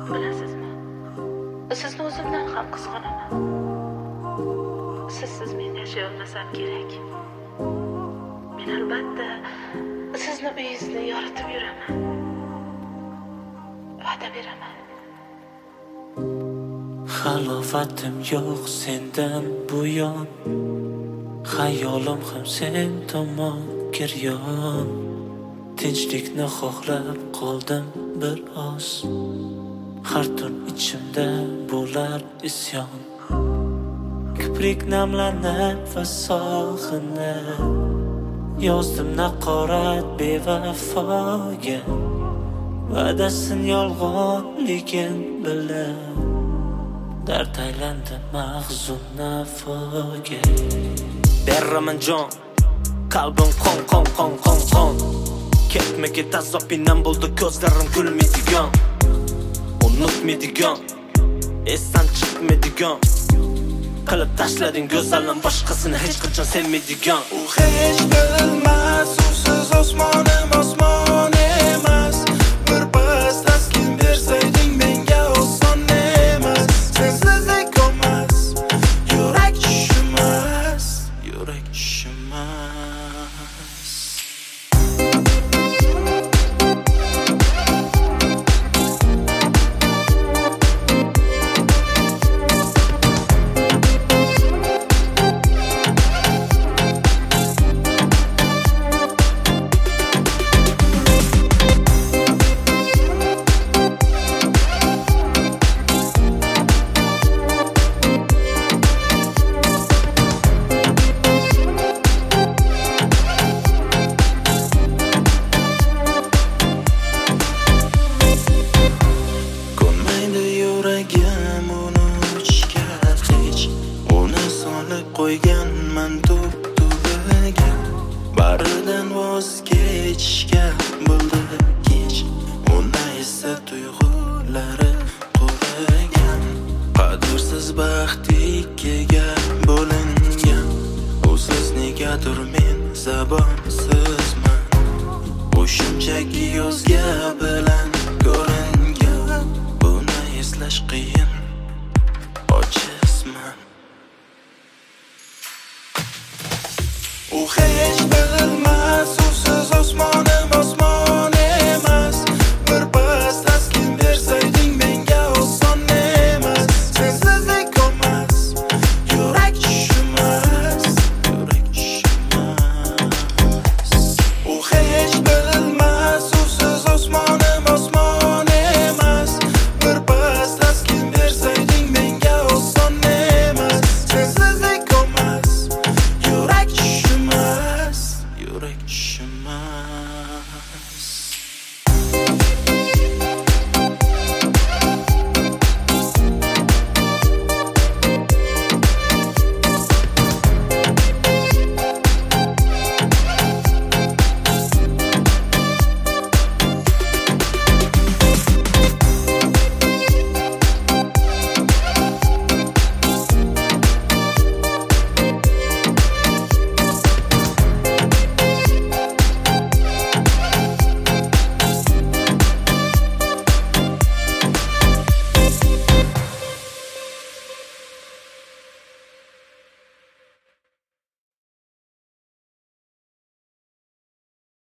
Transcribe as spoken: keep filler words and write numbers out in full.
Bilasizmi? Sizni o'zimdan ham qizg'onaman. Sizsiz men yashay olmasam kerak. Men albatta sizni uyingizni yoritib yuraman. Va'da beraman. Halovatim yo'q sendan buyon, xayolim ham sen tomon giryon. Tinchlikni xohlab qoldim bir oz, har tun ichimda bo'lar isyon. Kiprik namlanib va sog'inib, yozdim naqorat bevafoga. Va'dasin yolg'onligin bilib, dard aylandi mahzun nafoga. Beraman jon, qalbim qon qon qon qon qon. Ketma ket azobinam bo'ldi ko'zlarim kulmaydigan, unutmaydigan, esdan chiqmaydigan. Qilib tashlading go'zalim boshqasini hech qachon sevmaydigan. U hech bilmas, usiz osmonim osmon emas. Bir pas taskin bersayding menga oson emas. Sensizlik qolmas, yurak tushmas, yurak tushmas. Qo'yganman to'p-to'laga, baridan voz kechishga bo'ldi kech. Unda esa tuyg'ulari qurigan, qadrsiz baxtga bo'lingan. Usiz negadir men zabonsizman, u shunchaki yozga